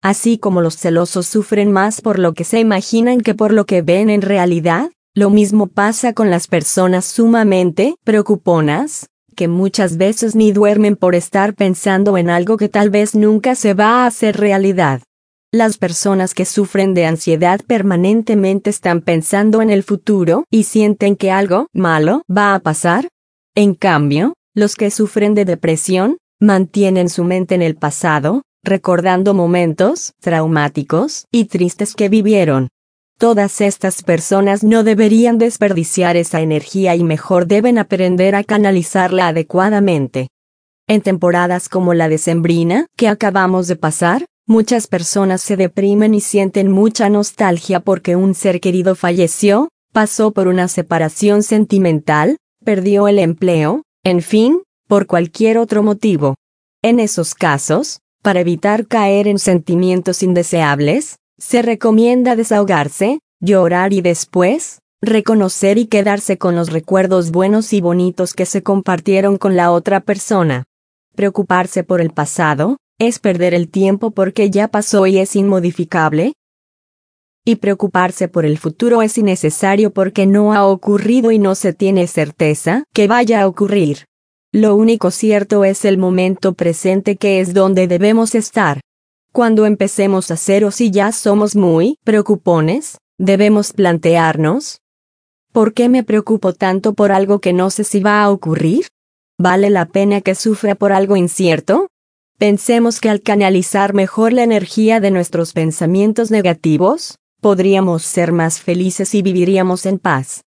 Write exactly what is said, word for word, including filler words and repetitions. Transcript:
Así como los celosos sufren más por lo que se imaginan que por lo que ven en realidad, lo mismo pasa con las personas sumamente preocuponas, que muchas veces ni duermen por estar pensando en algo que tal vez nunca se va a hacer realidad. Las personas que sufren de ansiedad permanentemente están pensando en el futuro y sienten que algo malo va a pasar. En cambio, los que sufren de depresión mantienen su mente en el pasado, recordando momentos traumáticos y tristes que vivieron. Todas estas personas no deberían desperdiciar esa energía y mejor deben aprender a canalizarla adecuadamente. En temporadas como la decembrina que acabamos de pasar, muchas personas se deprimen y sienten mucha nostalgia porque un ser querido falleció, pasó por una separación sentimental, perdió el empleo, en fin, por cualquier otro motivo. En esos casos, para evitar caer en sentimientos indeseables, se recomienda desahogarse, llorar y después, reconocer y quedarse con los recuerdos buenos y bonitos que se compartieron con la otra persona. Preocuparse por el pasado es perder el tiempo porque ya pasó y es inmodificable. Y preocuparse por el futuro es innecesario porque no ha ocurrido y no se tiene certeza que vaya a ocurrir. Lo único cierto es el momento presente, que es donde debemos estar. Cuando empecemos a ser o si ya somos muy preocupones, debemos plantearnos: ¿por qué me preocupo tanto por algo que no sé si va a ocurrir? ¿Vale la pena que sufra por algo incierto? Pensemos que al canalizar mejor la energía de nuestros pensamientos negativos, podríamos ser más felices y viviríamos en paz.